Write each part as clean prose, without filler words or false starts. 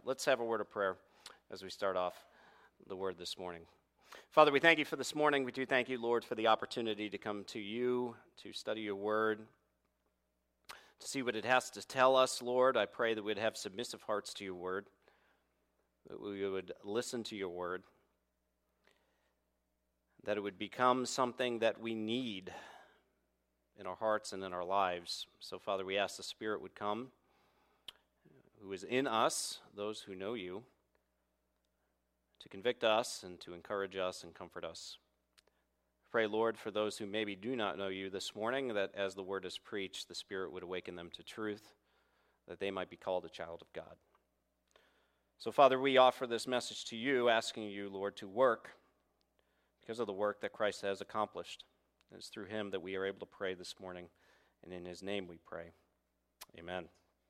Let's have a word of prayer as we start off the word this morning. Father, we thank you for this morning. We do thank you, Lord, for the opportunity to come to you, to study your word, to see what it has to tell us, Lord. I pray that we'd have submissive hearts to your word, that we would listen to your word, that it would become something that we need in our hearts and in our lives. So, Father, we ask the Spirit would come, who is in us, those who know you, to convict us and to encourage us and comfort us. Pray, Lord, for those who maybe do not know you this morning, that as the word is preached, the Spirit would awaken them to truth, that they might be called a child of God. So, Father, we offer this message to you, asking you, Lord, to work because of the work that Christ has accomplished. And it's through him that we are able to pray this morning, and in his name we pray. Amen.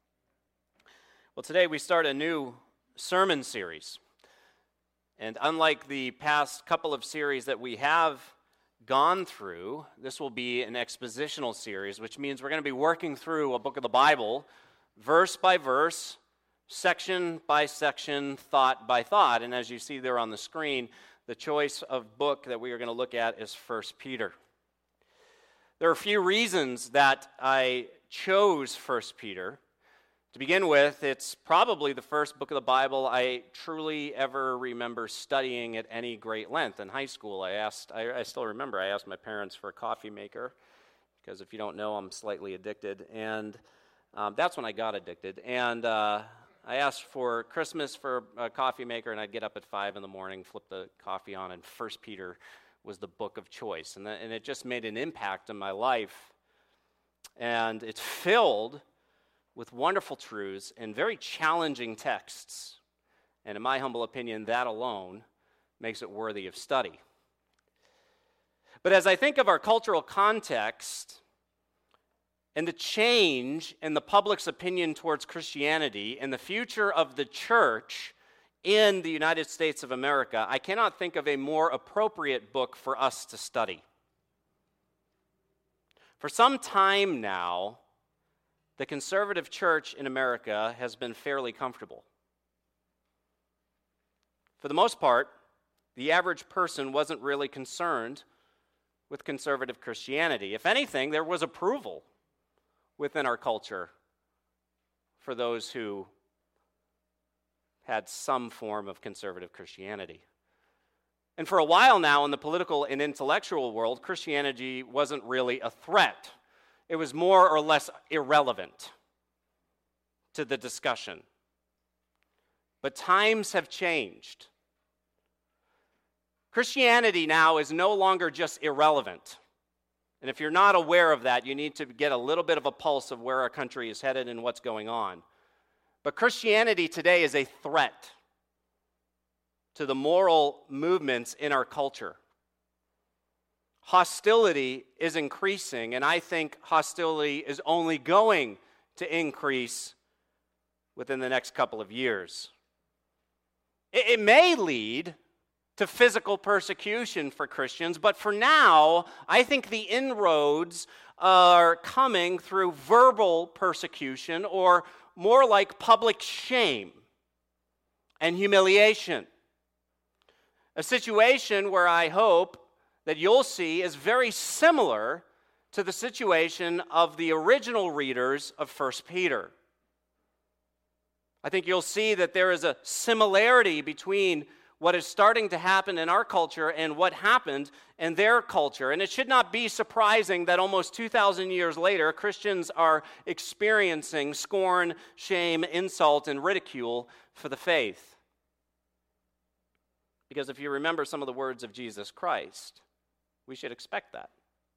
Well, today we start a new sermon series. And unlike the past couple of series that we have gone through, this will be an expositional series, which means we're going to be working through a book of the Bible, verse by verse, section by section, thought by thought. And as you see there on the screen, the choice of book that we are going to look at is 1 Peter. There are a few reasons that I chose 1 Peter. To begin with, it's probably the first book of the Bible I truly ever remember studying at any great length. In high school, I still remember, I asked my parents for a coffee maker, because if you don't know, I'm slightly addicted, and that's when I got addicted. And I asked for Christmas for a coffee maker, and I'd get up at 5 in the morning, flip the coffee on, and 1 Peter was the book of choice. And it just made an impact on my life. And it's filled with wonderful truths and very challenging texts. And in my humble opinion, that alone makes it worthy of study. But as I think of our cultural context and the change in the public's opinion towards Christianity and the future of the church in the United States of America, I cannot think of a more appropriate book for us to study. For some time now, the conservative church in America has been fairly comfortable. For the most part, the average person wasn't really concerned with conservative Christianity. If anything, there was approval within our culture for those who had some form of conservative Christianity. And for a while now in the political and intellectual world, Christianity wasn't really a threat. It was more or less irrelevant to the discussion. But times have changed. Christianity now is no longer just irrelevant. And if you're not aware of that, you need to get a little bit of a pulse of where our country is headed and what's going on. But Christianity today is a threat to the moral movements in our culture. Hostility is increasing, and I think hostility is only going to increase within the next couple of years. It may lead to physical persecution for Christians, but for now, I think the inroads are coming through verbal persecution, or more like public shame and humiliation. A situation where I hope that you'll see is very similar to the situation of the original readers of 1 Peter. I think you'll see that there is a similarity between what is starting to happen in our culture and what happened in their culture. And it should not be surprising that almost 2,000 years later, Christians are experiencing scorn, shame, insult, and ridicule for the faith. Because if you remember some of the words of Jesus Christ, we should expect that.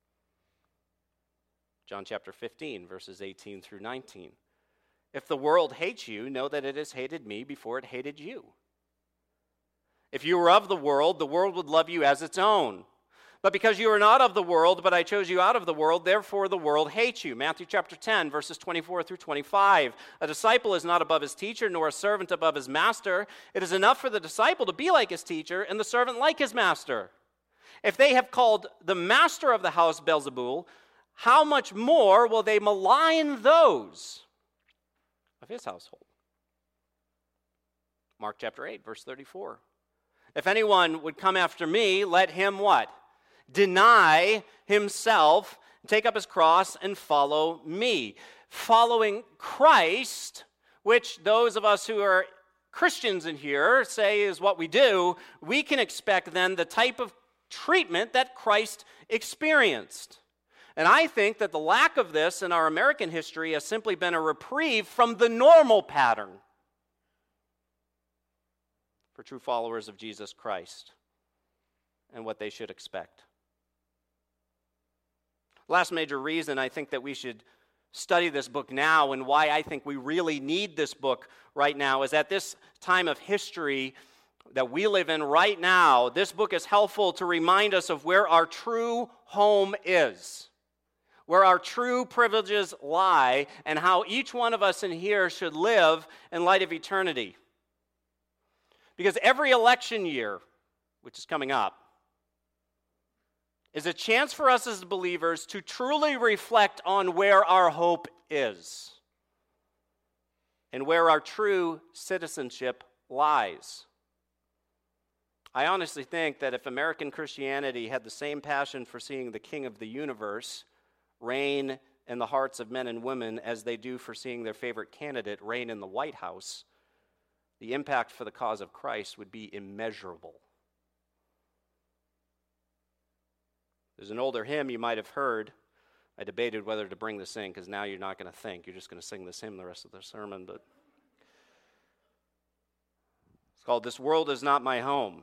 John chapter 15, verses 18 through 19. If the world hates you, know that it has hated me before it hated you. If you were of the world would love you as its own. But because you are not of the world, but I chose you out of the world, therefore the world hates you. Matthew chapter 10, verses 24 through 25. A disciple is not above his teacher, nor a servant above his master. It is enough for the disciple to be like his teacher, and the servant like his master. If they have called the master of the house Beelzebul, how much more will they malign those of his household? Mark chapter 8, verse 34. If anyone would come after me, let him what? Deny himself, take up his cross, and follow me. Following Christ, which those of us who are Christians in here say is what we do, we can expect then the type of treatment that Christ experienced. And I think that the lack of this in our American history has simply been a reprieve from the normal pattern for true followers of Jesus Christ and what they should expect. Last major reason I think that we should study this book now, and why I think we really need this book right now, is at this time of history that we live in right now, this book is helpful to remind us of where our true home is, where our true privileges lie, and how each one of us in here should live in light of eternity. Because every election year, which is coming up, is a chance for us as believers to truly reflect on where our hope is and where our true citizenship lies. I honestly think that if American Christianity had the same passion for seeing the King of the universe reign in the hearts of men and women as they do for seeing their favorite candidate reign in the White House, the impact for the cause of Christ would be immeasurable. There's an older hymn you might have heard. I debated whether to bring this in because now you're not going to think. You're just going to sing this hymn the rest of the sermon. But it's called "This World Is Not My Home."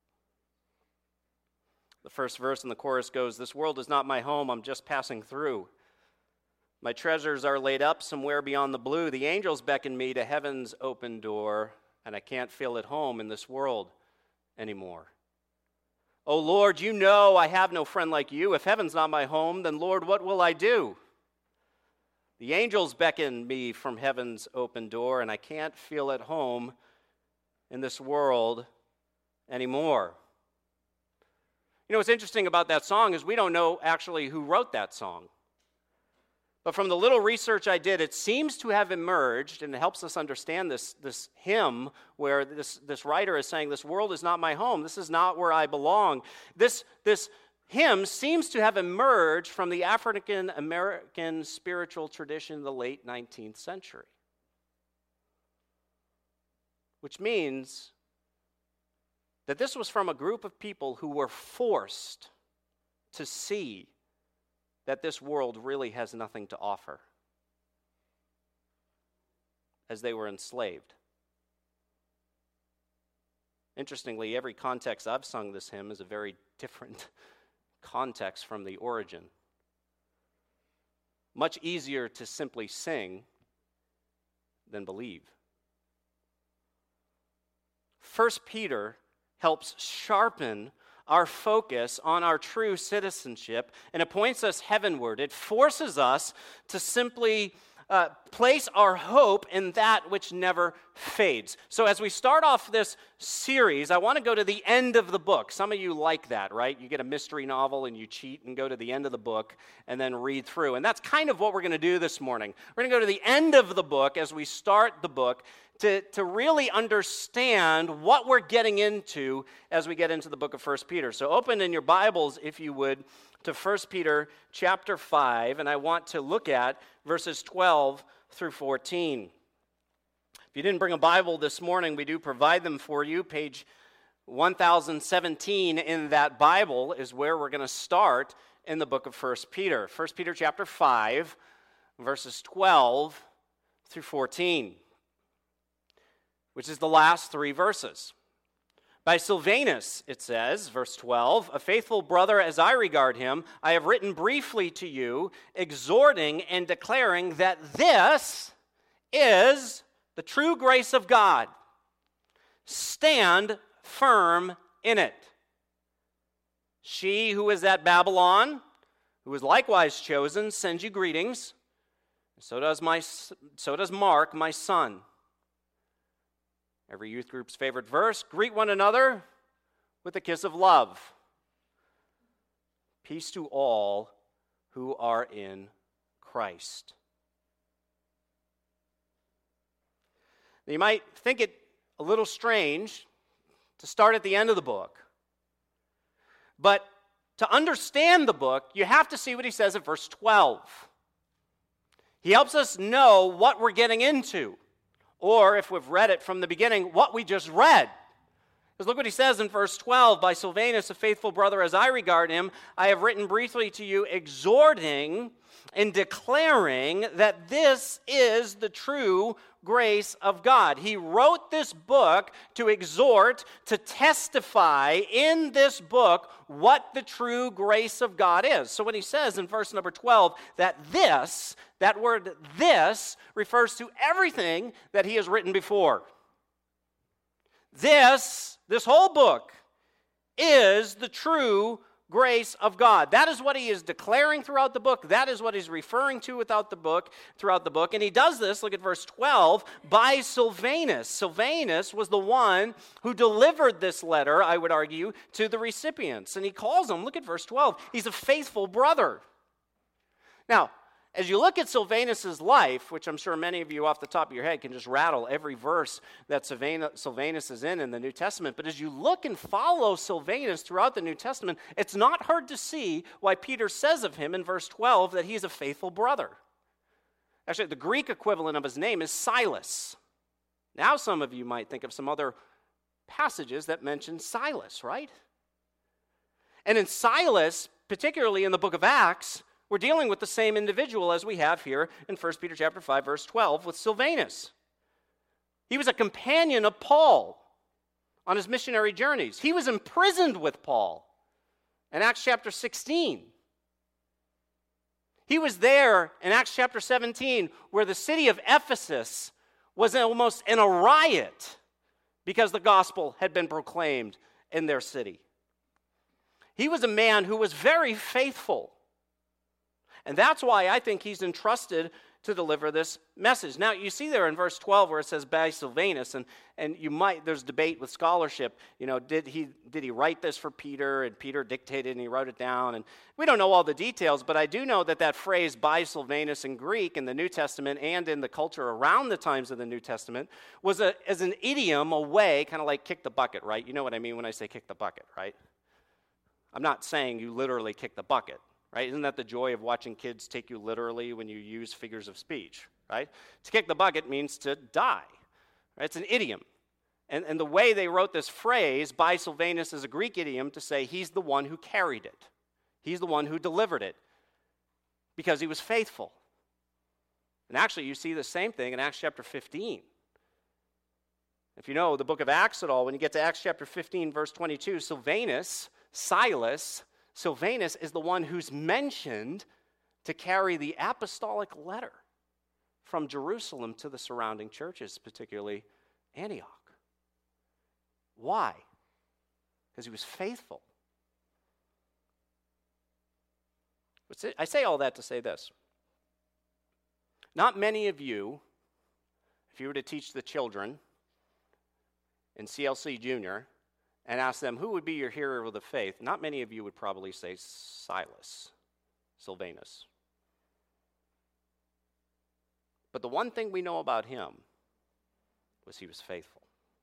The first verse in the chorus goes, "This world is not my home, I'm just passing through. My treasures are laid up somewhere beyond the blue. The angels beckon me to heaven's open door, and I can't feel at home in this world anymore. Oh Lord, you know I have no friend like you. If heaven's not my home, then Lord, what will I do? The angels beckon me from heaven's open door, and I can't feel at home in this world anymore." You know, what's interesting about that song is we don't know actually who wrote that song. But from the little research I did, it seems to have emerged, and it helps us understand this hymn where this writer is saying, "This world is not my home. This is not where I belong." This hymn seems to have emerged from the African American spiritual tradition of the late 19th century. Which means that this was from a group of people who were forced to see that this world really has nothing to offer, as they were enslaved. Interestingly, every context I've sung this hymn is a very different context from the origin. Much easier to simply sing than believe. 1 Peter helps sharpen our focus on our true citizenship, and it points us heavenward. It forces us to simply place our hope in that which never fades. So as we start off this series, I want to go to the end of the book. Some of you like that, right? You get a mystery novel and you cheat and go to the end of the book and then read through. And that's kind of what we're going to do this morning. We're going to go to the end of the book as we start the book to really understand what we're getting into as we get into the book of 1 Peter. So open in your Bibles, if you would, to 1 Peter chapter 5, and I want to look at verses 12 through 14. If you didn't bring a Bible this morning, we do provide them for you. Page 1017 in that Bible is where we're going to start in the book of 1 Peter. 1 Peter chapter 5, verses 12 through 14. Which is the last three verses. By Silvanus, it says, verse 12, "A faithful brother as I regard him, I have written briefly to you, exhorting and declaring that this is the true grace of God. Stand firm in it. She who is at Babylon, who is likewise chosen, sends you greetings. So does Mark, my son." Every youth group's favorite verse, "Greet one another with a kiss of love. Peace to all who are in Christ." Now, you might think it a little strange to start at the end of the book. But to understand the book, you have to see what he says in verse 12. He helps us know what we're getting into, or if we've read it from the beginning, what we just read. Because look what he says in verse 12, by Silvanus, a faithful brother as I regard him, I have written briefly to you, exhorting and declaring that this is the true grace of God. He wrote this book to exhort, to testify in this book what the true grace of God is. So when he says in verse number 12 that this, that word this, refers to everything that he has written before. This whole book is the true grace of God. That is what he is declaring throughout the book. That is what he's referring to throughout the book. And he does this, look at verse 12, by Silvanus. Silvanus was the one who delivered this letter, I would argue, to the recipients. And he calls him, look at verse 12, he's a faithful brother. Now, as you look at Silvanus' life, which I'm sure many of you off the top of your head can just rattle every verse that Silvanus is in the New Testament, but as you look and follow Silvanus throughout the New Testament, it's not hard to see why Peter says of him in verse 12 that he's a faithful brother. Actually, the Greek equivalent of his name is Silas. Now some of you might think of some other passages that mention Silas, right? And in Silas, particularly in the book of Acts, we're dealing with the same individual as we have here in 1 Peter chapter 5, verse 12 with Silvanus. He was a companion of Paul on his missionary journeys. He was imprisoned with Paul in Acts chapter 16. He was there in Acts chapter 17 where the city of Ephesus was almost in a riot because the gospel had been proclaimed in their city. He was a man who was very faithful. And that's why I think he's entrusted to deliver this message. Now, you see there in verse 12 where it says by Silvanus, and there's debate with scholarship, did he write this for Peter, and Peter dictated and he wrote it down, and we don't know all the details, but I do know that phrase by Silvanus in Greek in the New Testament and in the culture around the times of the New Testament was as an idiom, a way, kind of like kick the bucket, right? You know what I mean when I say kick the bucket, right? I'm not saying you literally kick the bucket. Right? Isn't that the joy of watching kids take you literally when you use figures of speech? Right? To kick the bucket means to die. Right? It's an idiom. And the way they wrote this phrase, by Silvanus, is a Greek idiom to say he's the one who carried it. He's the one who delivered it because he was faithful. And actually, you see the same thing in Acts chapter 15. If you know the book of Acts at all, when you get to Acts chapter 15, verse 22, Silvanus is the one who's mentioned to carry the apostolic letter from Jerusalem to the surrounding churches, particularly Antioch. Why? Because he was faithful. I say all that to say this. Not many of you, if you were to teach the children in CLC Junior, and ask them, who would be your hero of the faith? Not many of you would probably say Silvanus. But the one thing we know about him was he was faithful.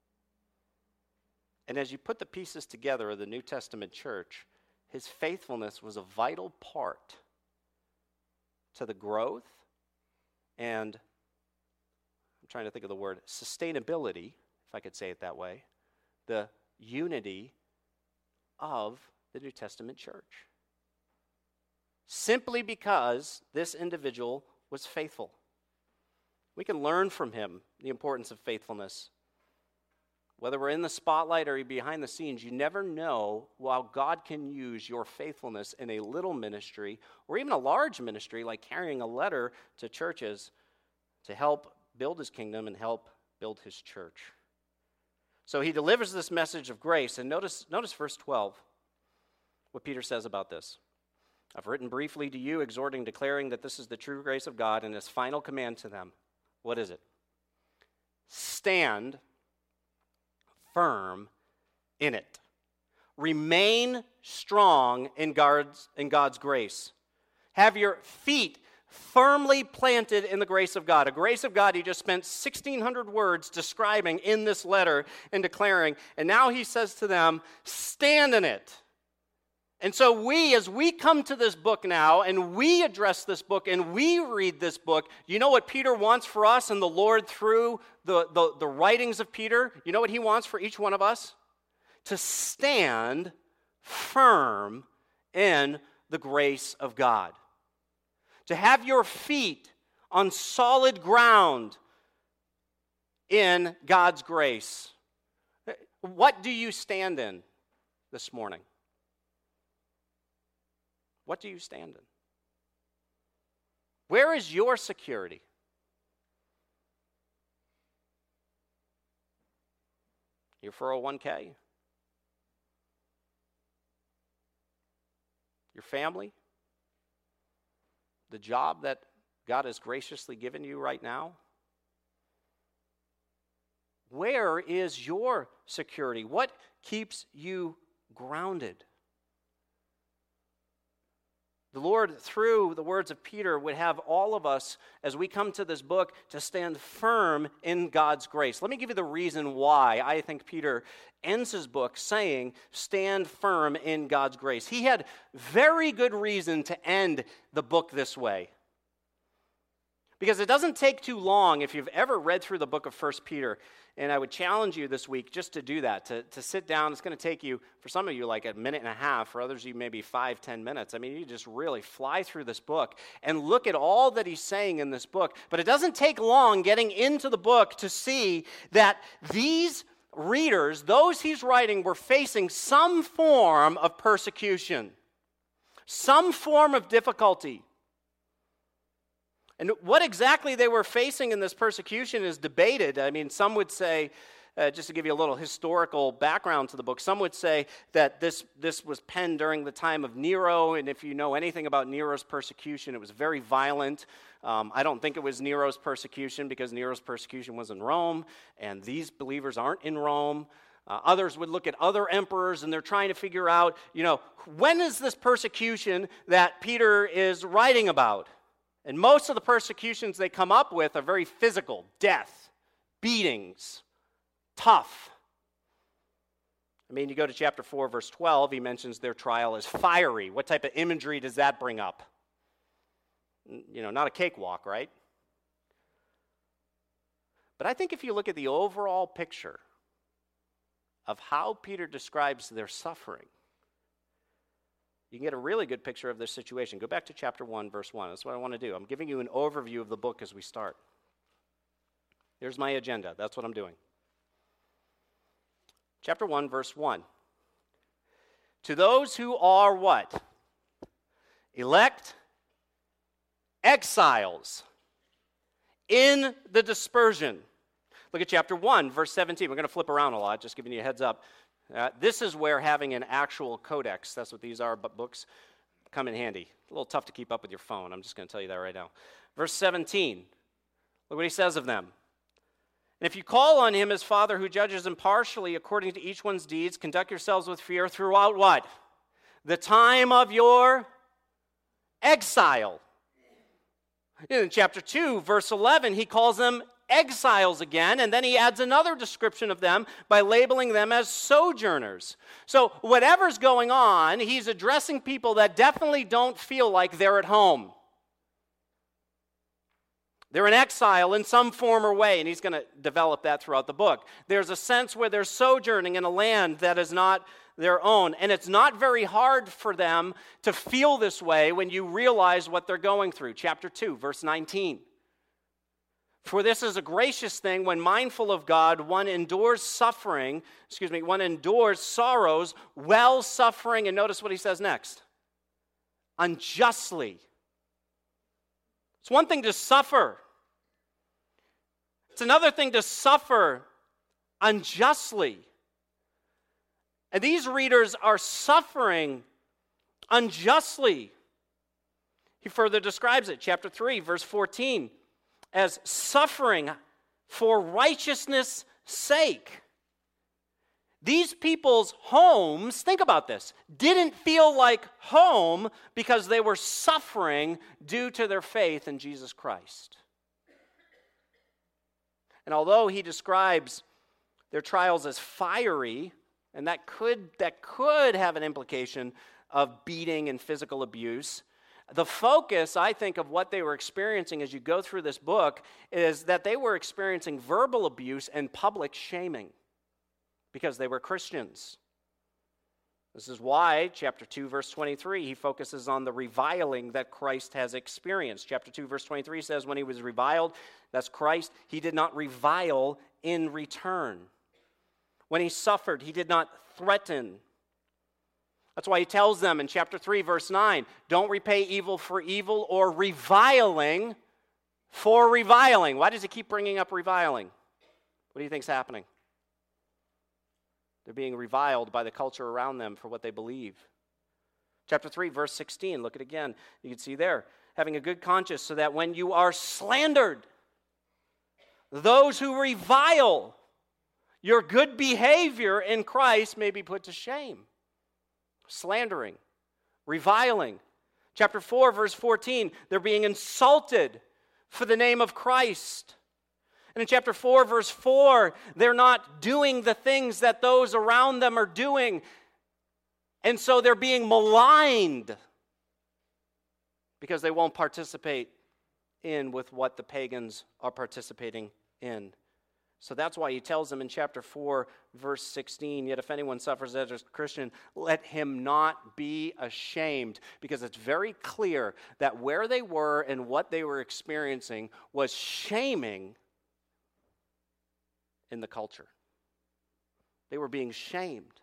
And as you put the pieces together of the New Testament church, his faithfulness was a vital part to the growth and, I'm trying to think of the word, sustainability, if I could say it that way, the unity of the New Testament church. Simply because this individual was faithful. We can learn from him the importance of faithfulness. Whether we're in the spotlight or behind the scenes, you never know how God can use your faithfulness in a little ministry or even a large ministry like carrying a letter to churches to help build his kingdom and help build his church. So he delivers this message of grace, and notice verse 12, what Peter says about this. I've written briefly to you, exhorting, declaring that this is the true grace of God, and his final command to them. What is it? Stand firm in it. Remain strong in God's grace. Have your feet firmly planted in the grace of God. A grace of God he just spent 1,600 words describing in this letter and declaring. And now he says to them, stand in it. And so as we come to this book now, and we address this book, and we read this book, you know what Peter wants for us and the Lord through the writings of Peter? You know what he wants for each one of us? To stand firm in the grace of God. To have your feet on solid ground in God's grace. What do you stand in this morning? What do you stand in? Where is your security? Your 401k? Your family? The job that God has graciously given you right now? Where is your security? What keeps you grounded? The Lord, through the words of Peter, would have all of us, as we come to this book, to stand firm in God's grace. Let me give you the reason why I think Peter ends his book saying, stand firm in God's grace. He had very good reason to end the book this way. Because it doesn't take too long, if you've ever read through the book of 1 Peter, and I would challenge you this week just to do that, to sit down. It's going to take you, for some of you, like a minute and a half. For others, you maybe 5-10 minutes. I mean, you just really fly through this book and look at all that he's saying in this book. But it doesn't take long getting into the book to see that these readers, those he's writing, were facing some form of persecution, some form of difficulty. And what exactly they were facing in this persecution is debated. I mean, some would say, just to give you a little historical background to the book, some would say that this was penned during the time of Nero, and if you know anything about Nero's persecution, it was very violent. I don't think it was Nero's persecution because Nero's persecution was in Rome, and these believers aren't in Rome. Others would look at other emperors, and they're trying to figure out, when is this persecution that Peter is writing about? And most of the persecutions they come up with are very physical: death, beatings, tough. I mean, you go to chapter 4, verse 12, he mentions their trial as fiery. What type of imagery does that bring up? Not a cakewalk, right? But I think if you look at the overall picture of how Peter describes their suffering, you can get a really good picture of this situation. Go back to chapter 1, verse 1. That's what I want to do. I'm giving you an overview of the book as we start. Here's my agenda. That's what I'm doing. Chapter 1, verse 1. To those who are what? Elect, exiles, in the dispersion. Look at chapter 1, verse 17. We're going to flip around a lot, just giving you a heads up. This is where having an actual codex, that's what these are, but books, come in handy. A little tough to keep up with your phone. I'm just going to tell you that right now. Verse 17, look what he says of them. And if you call on him as Father who judges impartially according to each one's deeds, conduct yourselves with fear throughout what? The time of your exile. In chapter 2, verse 11, he calls them exiles again, and then he adds another description of them by labeling them as sojourners. So whatever's going on, he's addressing people that definitely don't feel like they're at home. They're in exile in some form or way, and he's going to develop that throughout the book. There's a sense where they're sojourning in a land that is not their own, and it's not very hard for them to feel this way when you realize what they're going through. Chapter 2, verse 19. For this is a gracious thing when mindful of God, one endures sorrows while suffering, and notice what he says next, unjustly. It's one thing to suffer. It's another thing to suffer unjustly. And these readers are suffering unjustly. He further describes it, chapter 3, verse 14. As suffering for righteousness' sake. These people's homes, think about this, didn't feel like home because they were suffering due to their faith in Jesus Christ. And although he describes their trials as fiery, and that could have an implication of beating and physical abuse, the focus, I think, of what they were experiencing as you go through this book is that they were experiencing verbal abuse and public shaming because they were Christians. This is why, chapter 2, verse 23, he focuses on the reviling that Christ has experienced. Chapter 2, verse 23 says, when he was reviled, that's Christ, he did not revile in return. When he suffered, he did not threaten. That's why he tells them in chapter 3, verse 9, don't repay evil for evil or reviling for reviling. Why does he keep bringing up reviling? What do you think's happening? They're being reviled by the culture around them for what they believe. Chapter 3, verse 16, look at it again. You can see there, having a good conscience so that when you are slandered, those who revile your good behavior in Christ may be put to shame. Slandering, reviling. Chapter 4, verse 14, they're being insulted for the name of Christ. And in chapter 4, verse 4, they're not doing the things that those around them are doing. And so they're being maligned because they won't participate with what the pagans are participating in. So that's why he tells them in chapter 4, verse 16, yet if anyone suffers as a Christian, let him not be ashamed. Because it's very clear that where they were and what they were experiencing was shaming in the culture. They were being shamed.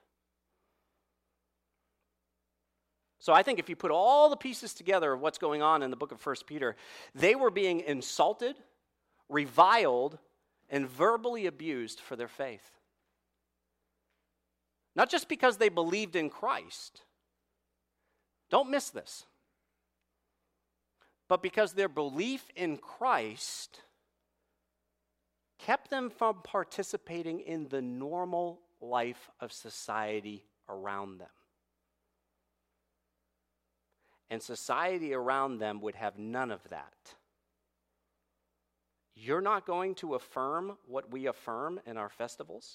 So I think if you put all the pieces together of what's going on in the book of 1 Peter, they were being insulted, reviled, and verbally abused for their faith. Not just because they believed in Christ. Don't miss this. But because their belief in Christ kept them from participating in the normal life of society around them. And society around them would have none of that. You're not going to affirm what we affirm in our festivals.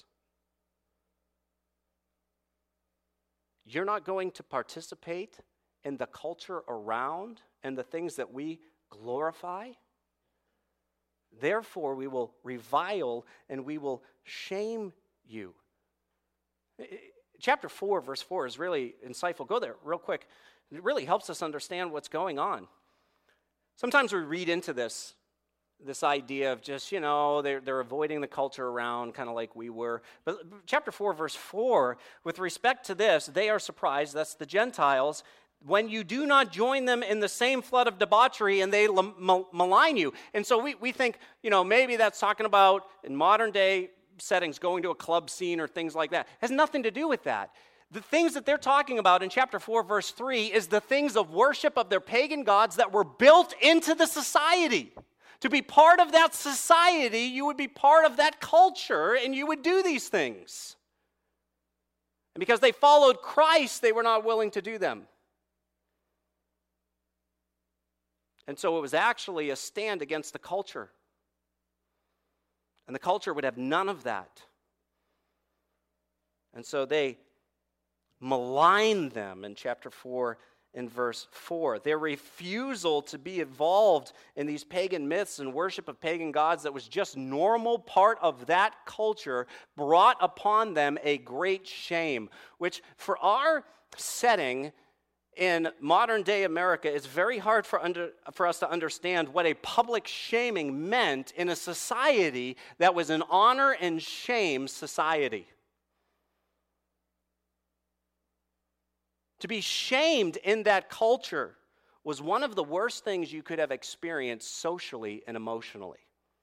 You're not going to participate in the culture around and the things that we glorify. Therefore, we will revile and we will shame you. Chapter 4, verse 4 is really insightful. Go there real quick. It really helps us understand what's going on. Sometimes we read into this idea of just, they're avoiding the culture around, kind of like we were. But chapter 4, verse 4, with respect to this, they are surprised, that's the Gentiles, when you do not join them in the same flood of debauchery and they malign you. And so we think, maybe that's talking about, in modern day settings, going to a club scene or things like that. It has nothing to do with that. The things that they're talking about in chapter 4, verse 3 is the things of worship of their pagan gods that were built into the society. To be part of that society, you would be part of that culture and you would do these things. And because they followed Christ, they were not willing to do them. And so it was actually a stand against the culture. And the culture would have none of that. And so they maligned them in chapter 4 and verse 4. Their refusal to be involved in these pagan myths and worship of pagan gods that was just normal part of that culture brought upon them a great shame, which for our setting in modern day America, it's very hard for us to understand what a public shaming meant in a society that was an honor and shame society. To be shamed in that culture was one of the worst things you could have experienced socially and emotionally.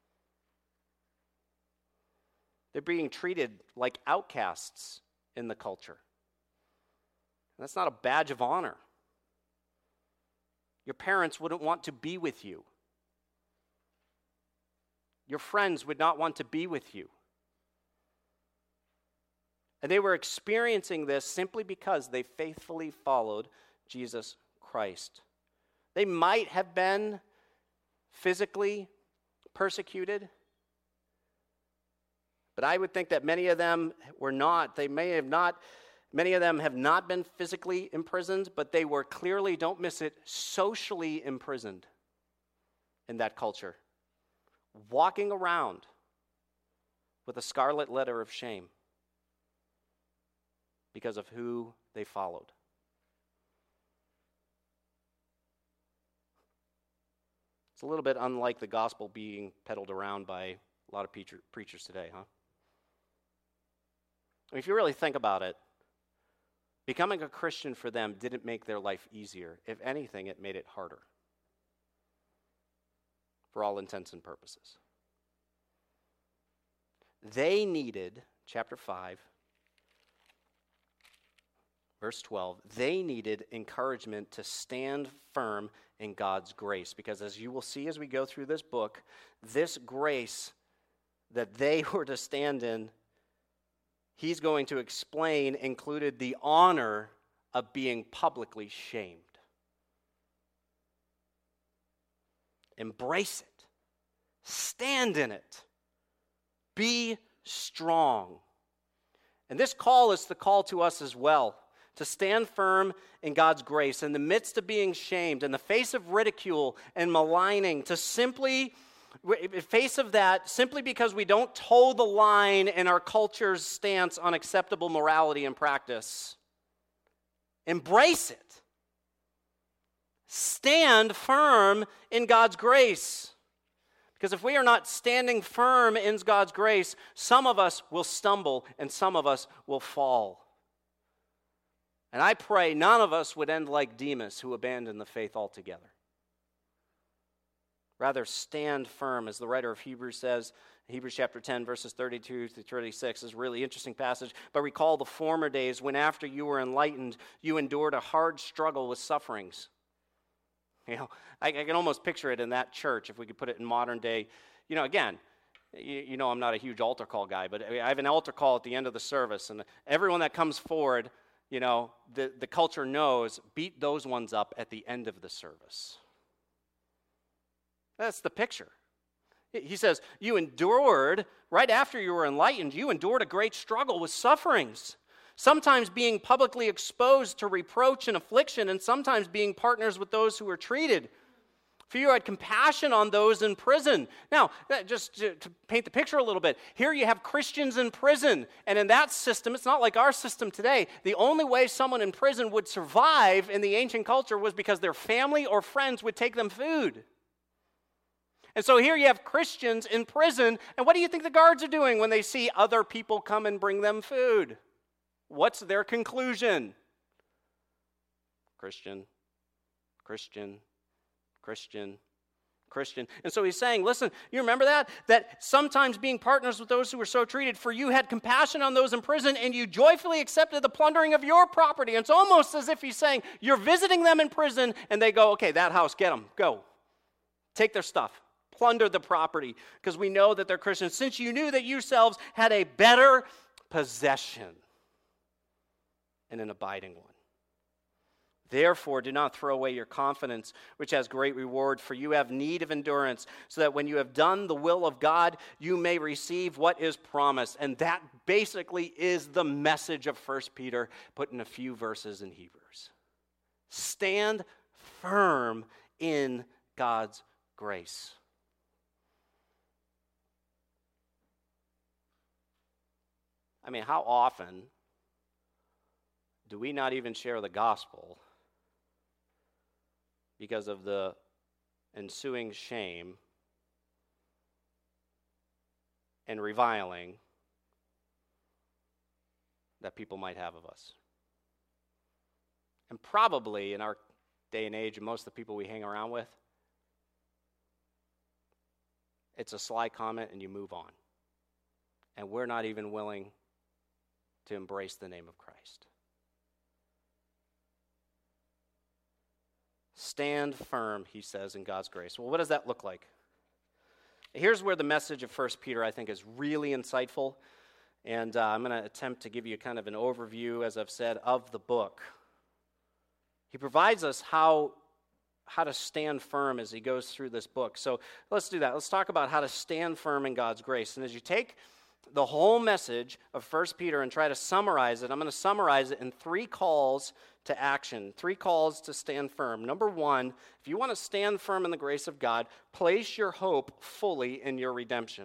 They're being treated like outcasts in the culture. That's not a badge of honor. Your parents wouldn't want to be with you. Your friends would not want to be with you. And they were experiencing this simply because they faithfully followed Jesus Christ. They might have been physically persecuted, but I would think that many of them were not. Many of them have not been physically imprisoned, but they were clearly, don't miss it, socially imprisoned in that culture, walking around with a scarlet letter of shame because of who they followed. It's a little bit unlike the gospel being peddled around by a lot of preachers today, huh? I mean, if you really think about it, becoming a Christian for them didn't make their life easier. If anything, it made it harder, for all intents and purposes. They needed, chapter 5, verse 12, they needed encouragement to stand firm in God's grace. Because as you will see as we go through this book, this grace that they were to stand in, he's going to explain, included the honor of being publicly shamed. Embrace it. Stand in it. Be strong. And this call is the call to us as well, to stand firm in God's grace in the midst of being shamed, in the face of ridicule and maligning, to simply, in the face of that, simply because we don't toe the line in our culture's stance on acceptable morality and practice. Embrace it. Stand firm in God's grace. Because if we are not standing firm in God's grace, some of us will stumble and some of us will fall. And I pray none of us would end like Demas, who abandoned the faith altogether. Rather, stand firm, as the writer of Hebrews says. Hebrews chapter 10, verses 32 to 36 is a really interesting passage. But recall the former days when after you were enlightened, you endured a hard struggle with sufferings. You know, I can almost picture it in that church, if we could put it in modern day. You know, again, you know I'm not a huge altar call guy, but I have an altar call at the end of the service, and everyone that comes forward, you know, the culture knows, beat those ones up at the end of the service. That's the picture. He says, you endured, right after you were enlightened, you endured a great struggle with sufferings. Sometimes being publicly exposed to reproach and affliction, and sometimes being partners with those who were treated. For you had compassion on those in prison. Now, just to paint the picture a little bit, here you have Christians in prison, and in that system, it's not like our system today. The only way someone in prison would survive in the ancient culture was because their family or friends would take them food. And so here you have Christians in prison, and what do you think the guards are doing when they see other people come and bring them food? What's their conclusion? Christian, Christian, Christian, Christian. And so he's saying, listen, you remember that? That sometimes being partners with those who were so treated, for you had compassion on those in prison, and you joyfully accepted the plundering of your property. And it's almost as if he's saying, you're visiting them in prison, and they go, okay, that house, get them, go. Take their stuff. Plunder the property, because we know that they're Christians, since you knew that yourselves had a better possession and an abiding one. Therefore, do not throw away your confidence, which has great reward, for you have need of endurance, so that when you have done the will of God, you may receive what is promised. And that basically is the message of 1 Peter, put in a few verses in Hebrews. Stand firm in God's grace. I mean, how often do we not even share the gospel because of the ensuing shame and reviling that people might have of us? And probably in our day and age, and most of the people we hang around with, it's a sly comment and you move on. And we're not even willing to embrace the name of Christ. Stand firm, he says, in God's grace. Well, what does that look like? Here's where the message of 1 Peter, I think, is really insightful. And I'm going to attempt to give you kind of an overview, as I've said, of the book. He provides us how to stand firm as he goes through this book. So let's do that. Let's talk about how to stand firm in God's grace. And as you take the whole message of 1 Peter and try to summarize it, I'm going to summarize it in 3 calls to action, 3 calls to stand firm. Number 1, if you want to stand firm in the grace of God, place your hope fully in your redemption.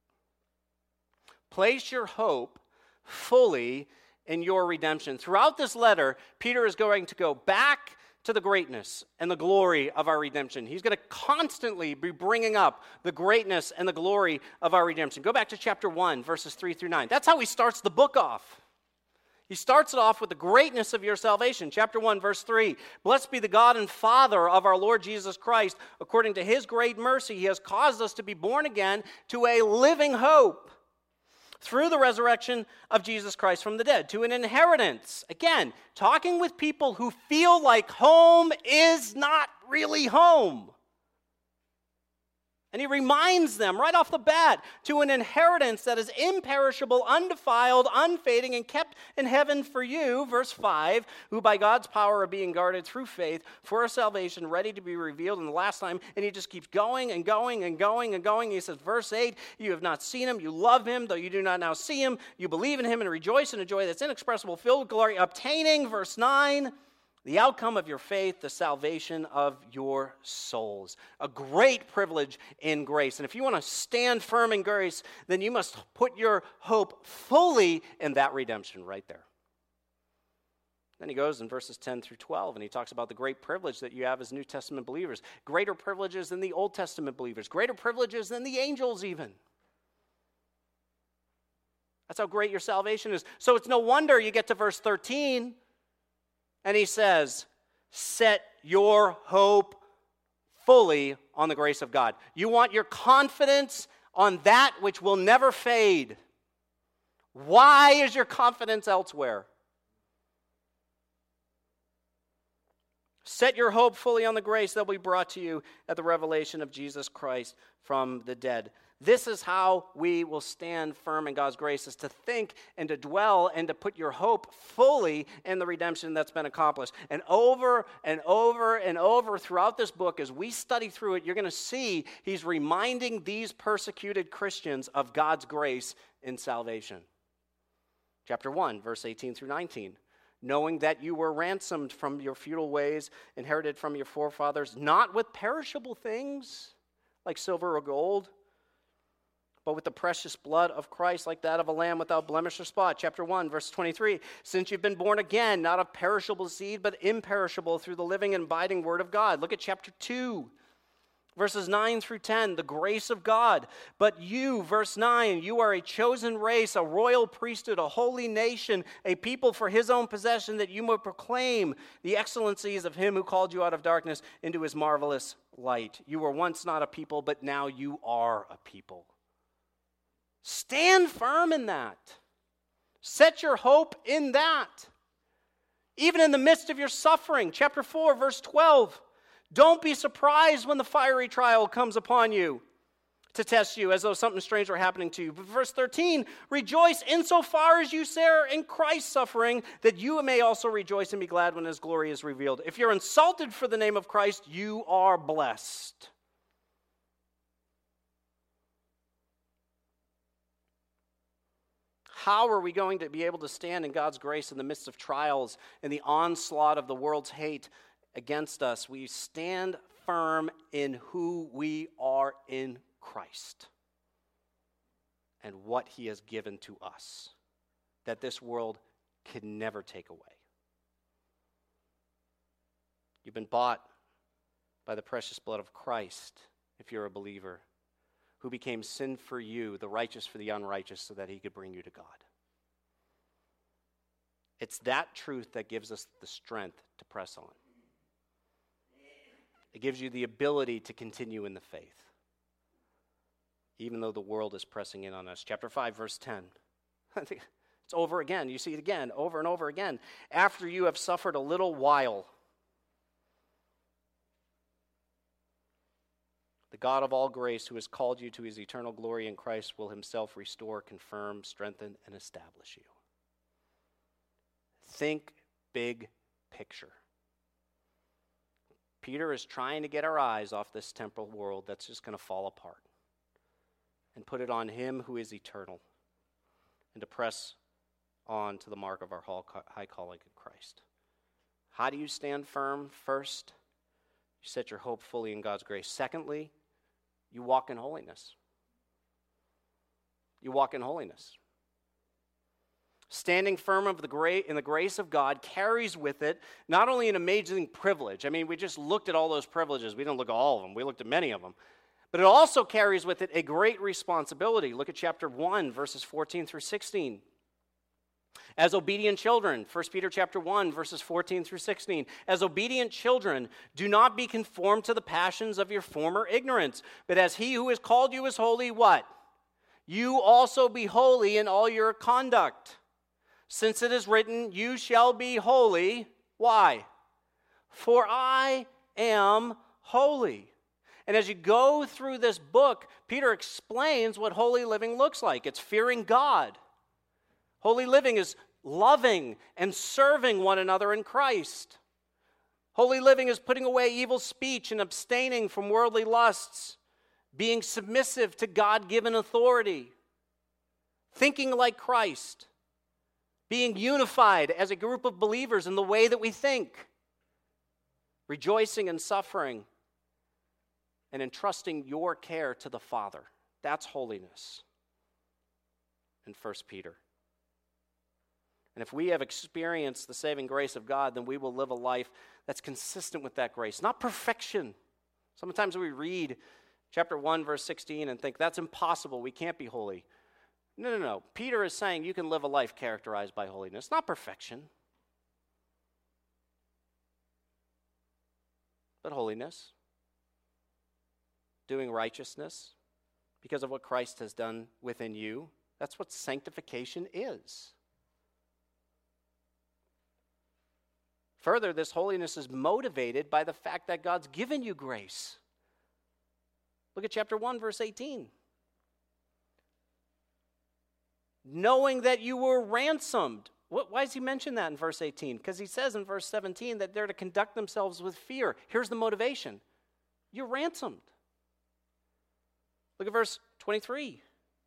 Place your hope fully in your redemption. Throughout this letter, Peter is going to go back to the greatness and the glory of our redemption. He's going to constantly be bringing up the greatness and the glory of our redemption. Go back to chapter 1, verses 3 through 9. That's how he starts the book off. He starts it off with the greatness of your salvation. Chapter 1, verse 3. Blessed be the God and Father of our Lord Jesus Christ. According to his great mercy, he has caused us to be born again to a living hope through the resurrection of Jesus Christ from the dead, to an inheritance. Again, talking with people who feel like home is not really home. And he reminds them right off the bat to an inheritance that is imperishable, undefiled, unfading, and kept in heaven for you, verse 5, who by God's power are being guarded through faith for a salvation ready to be revealed in the last time. And he just keeps going and going and going and going. He says, verse 8, you have not seen him, you love him, though you do not now see him. You believe in him and rejoice in a joy that's inexpressible, filled with glory, obtaining, verse 9, the outcome of your faith, the salvation of your souls. A great privilege in grace. And if you want to stand firm in grace, then you must put your hope fully in that redemption right there. Then he goes in verses 10 through 12, and he talks about the great privilege that you have as New Testament believers. Greater privileges than the Old Testament believers. Greater privileges than the angels even. That's how great your salvation is. So it's no wonder you get to verse 13, and he says, set your hope fully on the grace of God. You want your confidence on that which will never fade. Why is your confidence elsewhere? Set your hope fully on the grace that will be brought to you at the revelation of Jesus Christ from the dead. This is how we will stand firm in God's grace, is to think and to dwell and to put your hope fully in the redemption that's been accomplished. And over and over and over throughout this book, as we study through it, you're going to see he's reminding these persecuted Christians of God's grace in salvation. Chapter 1, verse 18 through 19. Knowing that you were ransomed from your futile ways, inherited from your forefathers, not with perishable things like silver or gold, but with the precious blood of Christ, like that of a lamb without blemish or spot. Chapter 1, verse 23. Since you've been born again, not of perishable seed, but imperishable, through the living and abiding word of God. Look at chapter 2, verses 9 through 10. The grace of God. But you, verse 9, you are a chosen race, a royal priesthood, a holy nation, a people for his own possession, that you may proclaim the excellencies of him who called you out of darkness into his marvelous light. You were once not a people, but now you are a people. Stand firm in that. Set your hope in that. Even in the midst of your suffering. Chapter 4, verse 12. Don't be surprised when the fiery trial comes upon you to test you as though something strange were happening to you. But verse 13, rejoice insofar as you share in Christ's suffering, that you may also rejoice and be glad when his glory is revealed. If you're insulted for the name of Christ, you are blessed. How are we going to be able to stand in God's grace in the midst of trials and the onslaught of the world's hate against us? We stand firm in who we are in Christ and what he has given to us, that this world can never take away. You've been bought by the precious blood of Christ, if you're a believer, who became sin for you, the righteous for the unrighteous, so that he could bring you to God. It's that truth that gives us the strength to press on. It gives you the ability to continue in the faith, even though the world is pressing in on us. Chapter 5, verse 10. I think it's over again. You see it again, over and over again. After you have suffered a little while, the God of all grace, who has called you to his eternal glory in Christ, will himself restore, confirm, strengthen, and establish you. Think big picture. Peter is trying to get our eyes off this temporal world that's just going to fall apart and put it on him who is eternal, and to press on to the mark of our high calling in Christ. How do you stand firm? First, you set your hope fully in God's grace. Secondly, you walk in holiness. You walk in holiness. Standing firm in the grace of God carries with it not only an amazing privilege. I mean, we just looked at all those privileges. We didn't look at all of them. We looked at many of them. But it also carries with it a great responsibility. Look at chapter 1, verses 14 through 16. As obedient children, 1 Peter chapter 1, verses 14 through 16. As obedient children, do not be conformed to the passions of your former ignorance, but as he who has called you is holy, what? You also be holy in all your conduct. Since it is written, you shall be holy. Why? For I am holy. And as you go through this book, Peter explains what holy living looks like. It's fearing God. Holy living is loving and serving one another in Christ. Holy living is putting away evil speech and abstaining from worldly lusts, being submissive to God-given authority, thinking like Christ, being unified as a group of believers in the way that we think, rejoicing in suffering, and entrusting your care to the Father. That's holiness in 1 Peter. And if we have experienced the saving grace of God, then we will live a life that's consistent with that grace. Not perfection. Sometimes we read chapter 1, verse 16 and think that's impossible. We can't be holy. No. Peter is saying you can live a life characterized by holiness, not perfection, but holiness. Doing righteousness because of what Christ has done within you. That's what sanctification is. Further, this holiness is motivated by the fact that God's given you grace. Look at chapter 1, verse 18. Knowing that you were ransomed. Why does he mention that in verse 18? Because he says in verse 17 that they're to conduct themselves with fear. Here's the motivation. You're ransomed. Look at verse 23.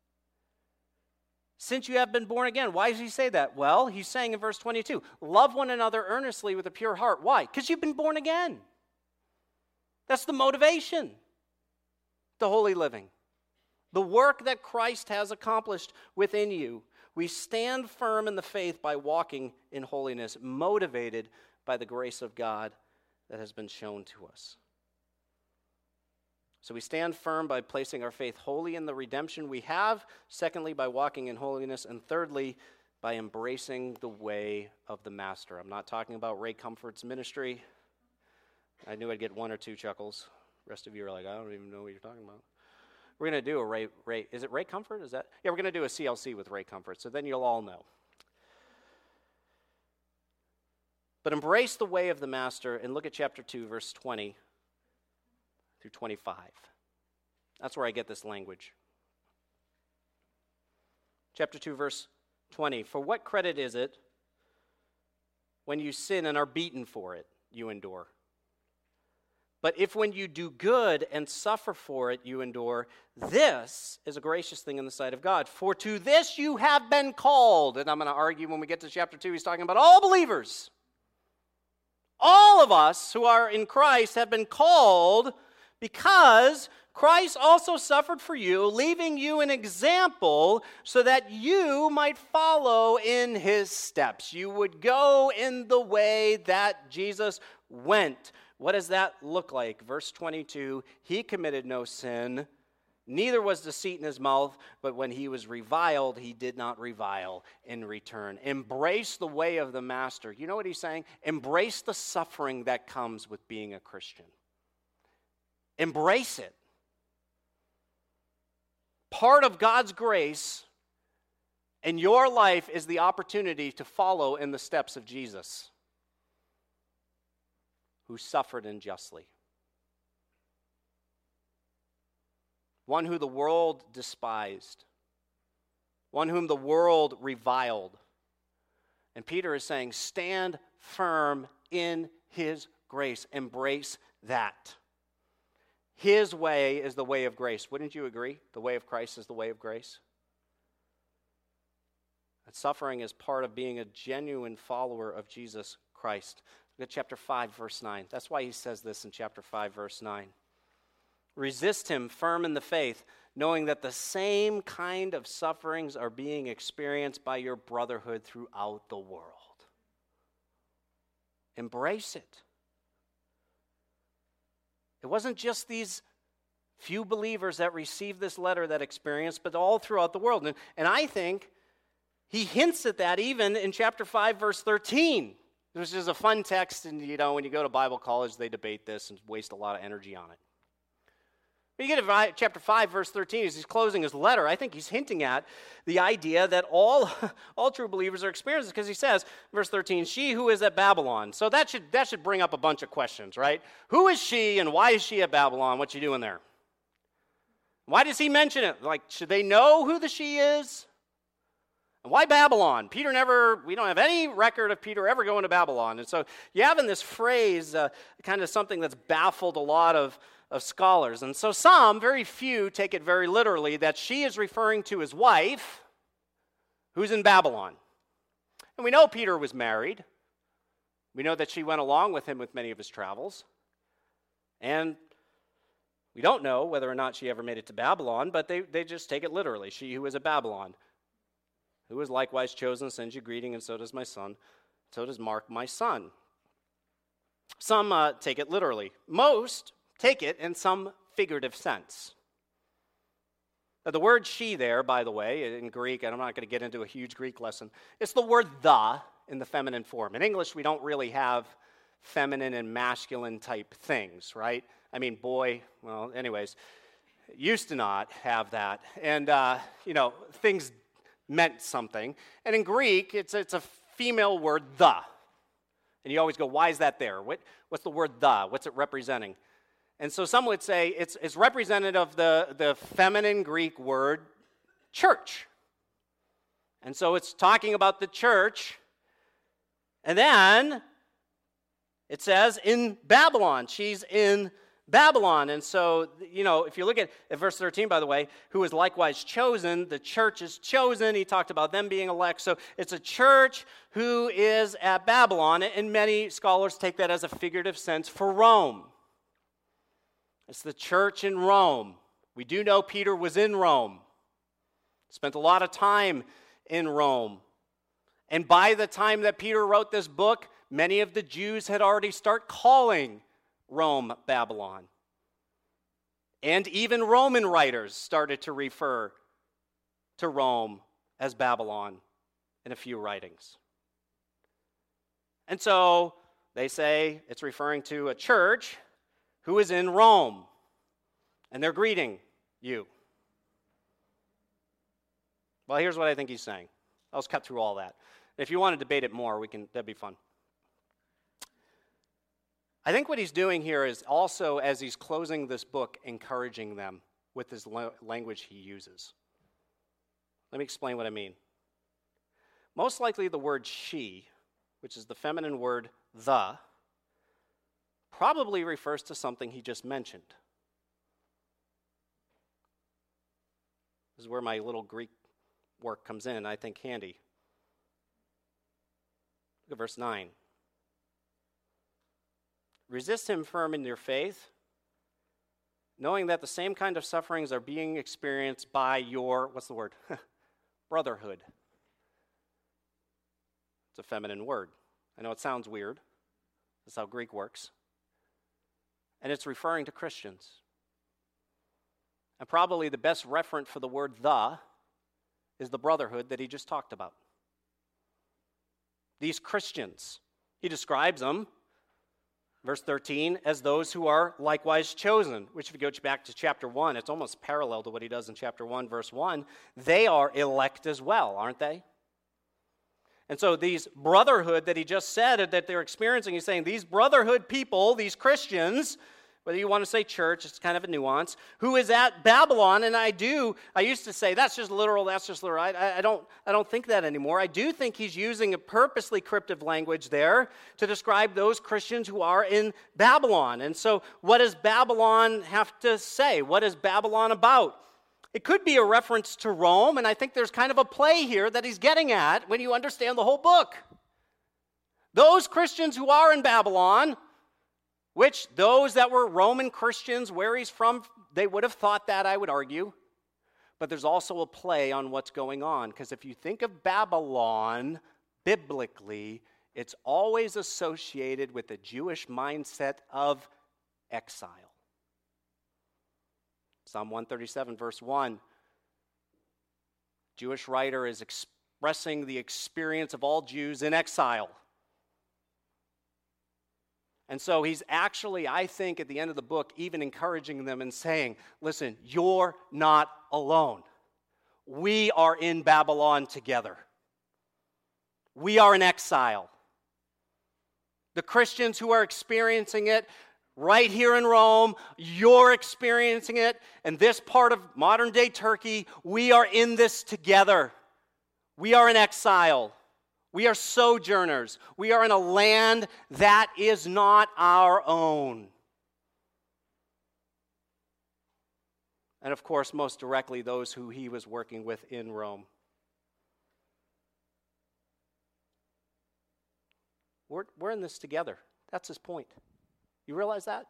Since you have been born again. Why does he say that? Well, he's saying in verse 22, love one another earnestly with a pure heart. Why? Because you've been born again. That's the motivation. The holy living. The work that Christ has accomplished within you. We stand firm in the faith by walking in holiness, motivated by the grace of God that has been shown to us. So we stand firm by placing our faith wholly in the redemption we have. Secondly, by walking in holiness. And thirdly, by embracing the way of the Master. I'm not talking about Ray Comfort's ministry. I knew I'd get one or two chuckles. The rest of you are like, I don't even know what you're talking about. We're going to do a Ray, is it Ray Comfort? Is that? Yeah, we're going to do a CLC with Ray Comfort, so then you'll all know. But embrace the way of the Master, and look at chapter 2, verse 20 through 25. That's where I get this language. Chapter 2, verse 20. For what credit is it when you sin and are beaten for it, you endure? But if when you do good and suffer for it, you endure, this is a gracious thing in the sight of God. For to this you have been called. And I'm going to argue when we get to chapter 2, he's talking about all believers. All of us who are in Christ have been called because Christ also suffered for you, leaving you an example so that you might follow in his steps. You would go in the way that Jesus went. What does that look like? Verse 22, he committed no sin, neither was deceit in his mouth, but when he was reviled, he did not revile in return. Embrace the way of the Master. You know what he's saying? Embrace the suffering that comes with being a Christian. Embrace it. Part of God's grace in your life is the opportunity to follow in the steps of Jesus, who suffered unjustly. one who the world despised, one whom the world reviled. And Peter is saying, stand firm in his grace. Embrace that. His way is the way of grace. Wouldn't you agree? The way of Christ is the way of grace. And suffering is part of being a genuine follower of Jesus Christ. Look at chapter 5, verse 9. That's why he says this in chapter 5, verse 9. Resist him firm in the faith, knowing that the same kind of sufferings are being experienced by your brotherhood throughout the world. Embrace it. It wasn't just these few believers that received this letter that experienced, but all throughout the world. And I think he hints at that even in chapter 5, verse 13. This is a fun text, and when you go to Bible college, they debate this and waste a lot of energy on it. But you get to chapter 5, verse 13, as he's closing his letter, I think he's hinting at the idea that all true believers are experiencing, because he says, verse 13, she who is at Babylon. So that should bring up a bunch of questions, right? Who is she, and why is she at Babylon? What's she doing there? Why does he mention it? Like, should they know who the she is? And why Babylon? We don't have any record of Peter ever going to Babylon. And so you have in this phrase kind of something that's baffled a lot of scholars. And so some, very few, take it very literally that she is referring to his wife, who's in Babylon. And we know Peter was married. We know that she went along with him with many of his travels. And we don't know whether or not she ever made it to Babylon, but they just take it literally. She who is at Babylon, who is likewise chosen, sends you greeting, and so does my son. So does Mark, my son. Some take it literally. Most take it in some figurative sense. Now, the word she there, by the way, in Greek, and I'm not going to get into a huge Greek lesson, it's the word the in the feminine form. In English, we don't really have feminine and masculine type things, right? I mean, boy, well, anyways, used to not have that. And, things meant something. And in Greek, it's a female word, the. And you always go, why is that there? What's the word the? What's it representing? And so some would say it's representative of the feminine Greek word church. And so it's talking about the church. And then it says in Babylon. She's in Babylon. And so, if you look at verse 13, by the way, who is likewise chosen, the church is chosen. He talked about them being elect. So it's a church who is at Babylon. And many scholars take that as a figurative sense for Rome. It's the church in Rome. We do know Peter was in Rome. Spent a lot of time in Rome. And by the time that Peter wrote this book, many of the Jews had already started calling Rome Babylon. And even Roman writers started to refer to Rome as Babylon in a few writings. And so they say it's referring to a church who is in Rome, and they're greeting you. Well, here's what I think he's saying. I'll just cut through all that. If you want to debate it more, that'd be fun. I think what he's doing here is also, as he's closing this book, encouraging them with his language he uses. Let me explain what I mean. Most likely the word she, which is the feminine word the, probably refers to something he just mentioned. This is where my little Greek work comes in, I think handy. Look at verse 9. Resist him firm in your faith, knowing that the same kind of sufferings are being experienced by your, what's the word? Brotherhood. It's a feminine word. I know it sounds weird. That's how Greek works. And it's referring to Christians. And probably the best referent for the word the is the brotherhood that he just talked about. These Christians, he describes them, verse 13, as those who are likewise chosen, which if you go back to chapter 1, it's almost parallel to what he does in chapter 1, verse 1. They are elect as well, aren't they? And so these brotherhood that he just said that they're experiencing, he's saying these brotherhood people, these Christians, whether you want to say church, it's kind of a nuance, who is at Babylon, and I used to say, that's just literal. I don't think that anymore. I do think he's using a purposely cryptic language there to describe those Christians who are in Babylon. And so what does Babylon have to say? What is Babylon about? It could be a reference to Rome, and I think there's kind of a play here that he's getting at when you understand the whole book. Those Christians who are in Babylon, which those that were Roman Christians, where he's from, they would have thought that, I would argue. But there's also a play on what's going on, because if you think of Babylon biblically, it's always associated with the Jewish mindset of exile. Psalm 137, verse 1, Jewish writer is expressing the experience of all Jews in exile. And so he's actually, I think, at the end of the book, even encouraging them and saying, listen, you're not alone. We are in Babylon together. We are in exile. The Christians who are experiencing it right here in Rome, you're experiencing it. In this part of modern-day Turkey, we are in this together. We are in exile. We are sojourners. We are in a land that is not our own. And of course, most directly, those who he was working with in Rome. We're in this together. That's his point. You realize that?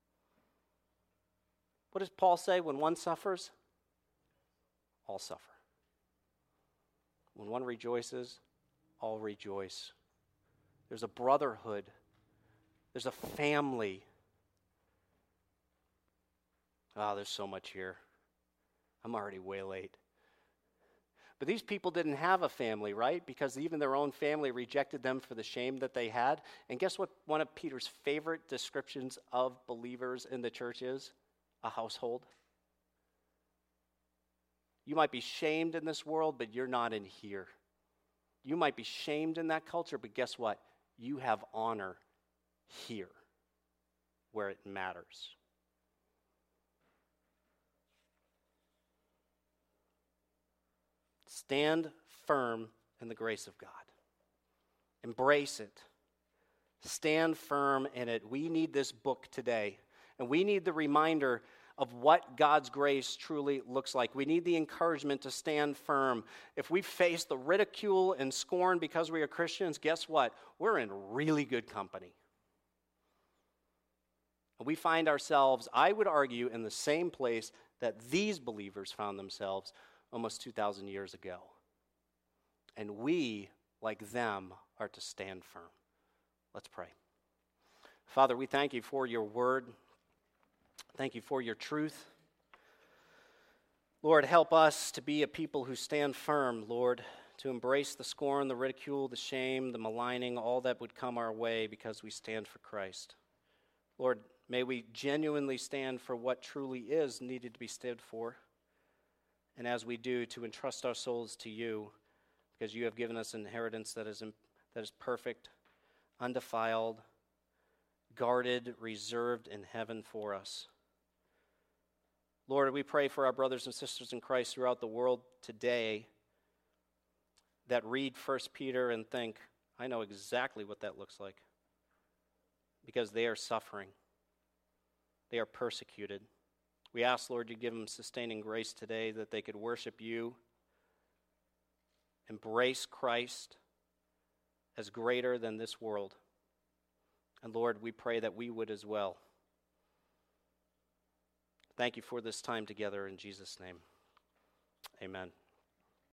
What does Paul say? When one suffers, all suffer. When one rejoices, all rejoice. There's a brotherhood. There's a family. There's so much here. I'm already way late. But these people didn't have a family, right? Because even their own family rejected them for the shame that they had. And guess what one of Peter's favorite descriptions of believers in the church is? A household. You might be shamed in this world, but you're not in here. You might be shamed in that culture, but guess what? You have honor here, where it matters. Stand firm in the grace of God. Embrace it. Stand firm in it. We need this book today, and we need the reminder of what God's grace truly looks like. We need the encouragement to stand firm. If we face the ridicule and scorn because we are Christians, guess what? We're in really good company. And we find ourselves, I would argue, in the same place that these believers found themselves almost 2,000 years ago. And we, like them, are to stand firm. Let's pray. Father, we thank you for your word. Thank you for your truth. Lord, help us to be a people who stand firm, Lord, to embrace the scorn, the ridicule, the shame, the maligning, all that would come our way because we stand for Christ. Lord, may we genuinely stand for what truly is needed to be stood for. And as we do, to entrust our souls to you, because you have given us inheritance that is perfect, undefiled, guarded, reserved in heaven for us. Lord, we pray for our brothers and sisters in Christ throughout the world today that read 1 Peter and think, I know exactly what that looks like, because they are suffering. They are persecuted. We ask, Lord, you give them sustaining grace today that they could worship you, embrace Christ as greater than this world. And Lord, we pray that we would as well. Thank you for this time together in Jesus' name. Amen.